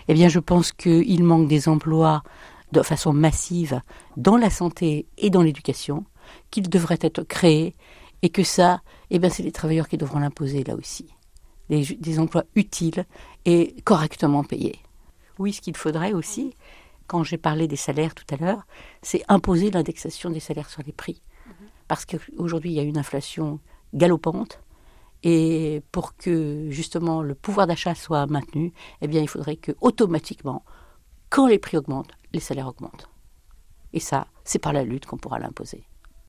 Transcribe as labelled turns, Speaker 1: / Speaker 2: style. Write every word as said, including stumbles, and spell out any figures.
Speaker 1: Eh bien, je pense qu'il manque des emplois de façon massive dans la santé et dans l'éducation, qu'ils devraient être créés, et que ça, eh bien, c'est les travailleurs qui devront l'imposer là aussi. Des, des emplois utiles et correctement payés. Oui, ce qu'il faudrait aussi, quand j'ai parlé des salaires tout à l'heure, c'est imposer l'indexation des salaires sur les prix. Parce qu'aujourd'hui, il y a une inflation galopante, et pour que justement le pouvoir d'achat soit maintenu, eh bien, il faudrait que automatiquement, quand les prix augmentent, les salaires augmentent. Et ça, c'est par la lutte qu'on pourra l'imposer.